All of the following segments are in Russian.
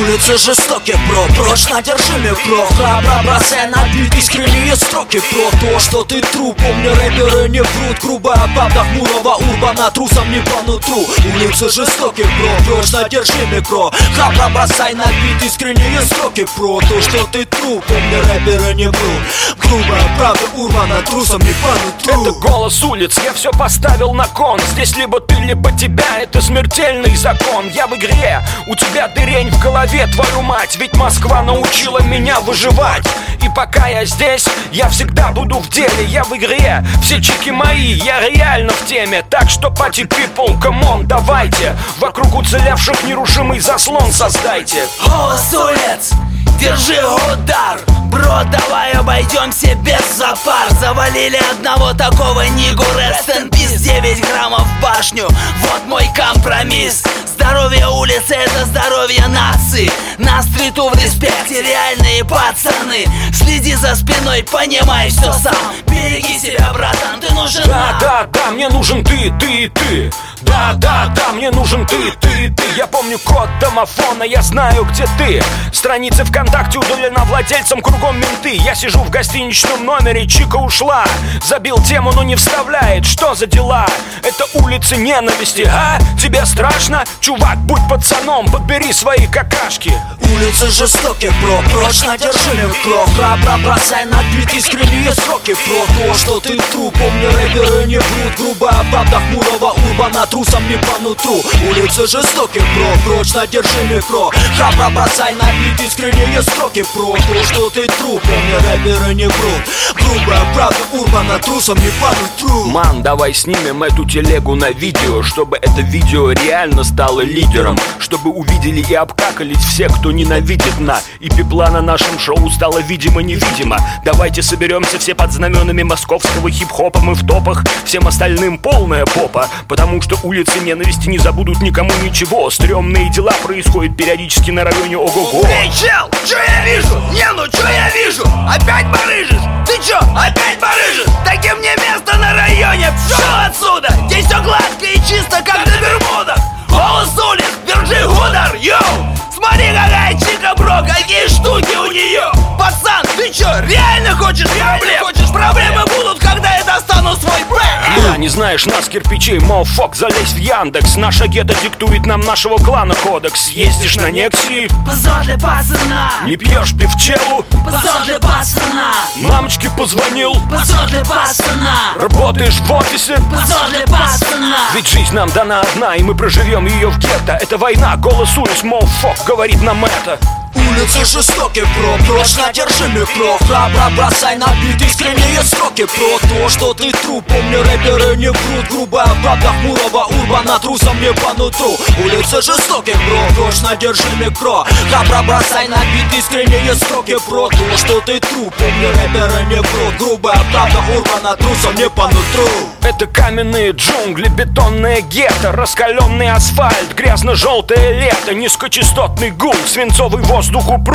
Улицы жестокие, бро, прочно держи микро. Храбро бросай на бит искренние строки про то, что ты тру. Помни, рэперы не врут. Грубая правда хмурого урбана трусом не по нутру. Улицы жестокие, бро, прочно держи микро. Храбро бросай на бит искренние строки про то, что ты тру. Помни, рэперы не врут. Грубая правда урбана трусом не по нутру. Это голос улиц, я все поставил на кон. Здесь либо ты, либо тебя, это смертельный закон. Я в игре, у тебя дырень в голове, твою мать. Ведь Москва научила меня выживать. И пока я здесь, я всегда буду в деле. Я в игре, все чики мои, я реально в теме. Так что, party people, come on, давайте. Вокруг уцелевших нерушимый заслон создайте. Голос улиц, держи удар. Бро, давай обойдемся без запар. Завалили одного такого нигу. Rest in peace, 9 граммов в башню. Вот мой компромисс. Здоровье улицы — это здоровье нации. На стриту в респекте реальные пацаны. Следи за спиной, понимай все сам. Береги себя, братан, ты нужен нам. Да, мне нужен ты и ты. Да, мне нужен ты и ты. Я помню код домофона, я знаю, где ты. Страницы ВКонтакте удалена владельцам, кругом менты. Я сижу в гостиничном номере, чика ушла. Забил тему, но не вставляет. Что за дела? Это улицы ненависти, а? Тебе страшно? Чувак, будь пацаном, подбери свои какашки. Улицы жестокие, бро, прочно держи микро. Храбро бросай на бит искренние строки про то, что ты тру. Помни, рэперы не врут. Грубая правда хмурого урбана трусом не по нутру. Улицы жестокие, бро, прочно держи микро. Храбро бросай на бит искренние строки про то, что ты тру. Помни, рэперы не врут. Грубая правда урбана трусом не по нутру. Ман, давай снимем эту телегу на видео, чтобы это видео реально стало лидером. Чтобы увидели и обкакались все, кто ненавидит на. И пепла на нашем шоу стало видимо-невидимо. Давайте соберемся все под знаменами московского хип-хопа. Мы в топах, всем остальным полная попа. Потому что улицы ненависти не забудут никому ничего. Стрёмные дела происходят периодически на районе ого-го. Эй, чел, чё я вижу? Не, ну чё я вижу? Опять барыжишь? Ты чё, опять барыжишь? Таки мне место на районе. Шо отсюда? Здесь всё гладко и чисто, как на Бермудах. Голос улиц, держи удар, йоу. Смотри, какая чика, бро, какие штуки у нее. Пацан, ты чё, реально хочешь проблем? Проблемы будут, когда я достану свой бэк. Да, не знаешь нас, кирпичей, моуфок, залезь в Яндекс. Наша гетто диктует нам нашего клана кодекс. Ездишь на Некси, позор для пацана. Не пьешь пивчелу, позор для пацана. Мамочке позвонил, позор для пацана. Работаешь в офисе, позор для пацана. Ведь жизнь нам дана одна, и мы проживем ее в гетто. Это война, голос улиц, моуфок говорит нам это. Улицы жестокие, бро, прочно держи микро. Храбро бросай на бит искренние строки про то, что ты тру. Помни, рэперы не врут. Грубая правда хмурого урбана трусом не по нутру. Улицы жестокие, бро, прочно держи микро. Храбро бросай на бит искренние строки про то, что ты тру. Помни, рэперы не врут. Грубая правда урбана трусом не по нутру. Это каменные джунгли, бетонное гетто, раскаленный асфальт, грязно-желтое лето, низкочастотный гул, свинцовый воздух упруг.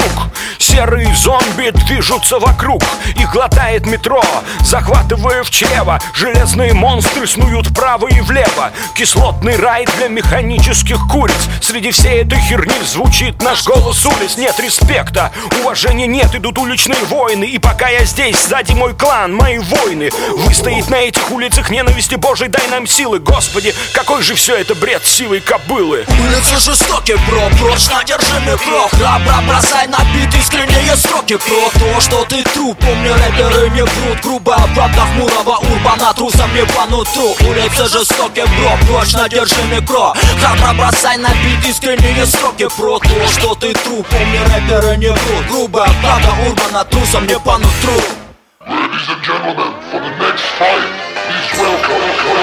Серые зомби движутся вокруг, их глотает метро, захватывая в чрево. Железные монстры снуют вправо и влево. Кислотный рай для механических куриц. Среди всей этой херни звучит наш голос улиц. Нет респекта, уважения нет, идут уличные войны. И пока я здесь, сзади мой клан, мои воины. Выстоять на этих улицах ненависти Божией, дай нам силы. Господи, какой же все это бред сивой кобылы. Улицы жестокие, бро, прочно держи микро. Храбро бросай на бит искренние строки про то, что ты тру. Помни, рэперы не врут. Грубая правда хмурого урбана трусом не по нутру. Улицы жестокие, бро, прочно держи микро. Храбро бросай на бит искренние строки про то, что ты тру. Помни, рэперы не врут. Грубая правда урбана трусом не по нутру. Ladies and gentlemen, for the next fight, please welcome.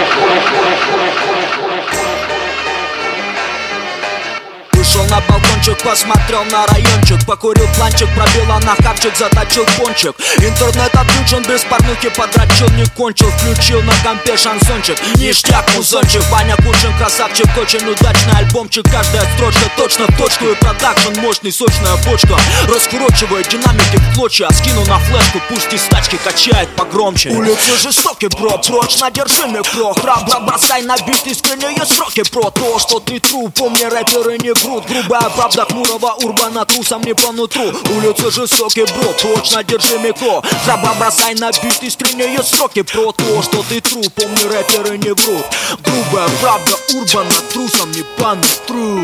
Вышел на балкончик, посмотрел на райончик. Покурил планчик, пробила на хавчик, заточил пончик. Интернет отключен, без порнухи подрочил, не кончил. Включил на компе шансончик, ништяк музончик. Ваня Кучин, красавчик, очень удачный альбомчик. Каждая строчка точно в точку, и продакшн мощный, сочная бочка. Раскручивает динамики в клочья, скину на флешку, пусть из тачки качает погромче. Улицы жестокие, бро, прочно держи микро. Храбро бросай на бит искренние строки про то, что ты тру. Помни, рэперы не врут. Грубая правда хмурого урбана, трусом не по нутру. Улицы жестокий бро, точно держи микро. Храбро бросай на бит искренние строки про то, что ты тру, помни, рэперы не врут. Грубая правда урбана, трусом не по нутру.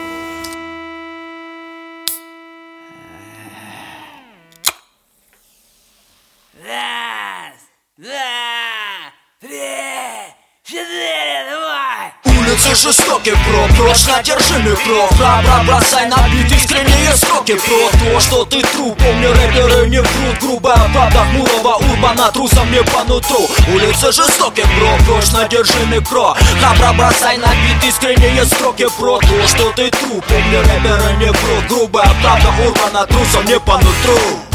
Раз, два, три, четыре, давай! Улицы жестокий бро, точно держи микро. Храбро бросай на бит искренние строки про то, что ты тру, помни, рэперы не врут. Грубая правда хмурого урбана, трусом не по нутру. Улицы жестокий бро, точно держи микро. Храбро бросай на бит искренние строки про то, что ты тру, помни, рэперы не врут. Грубая правда урбана, трусом не по нутру.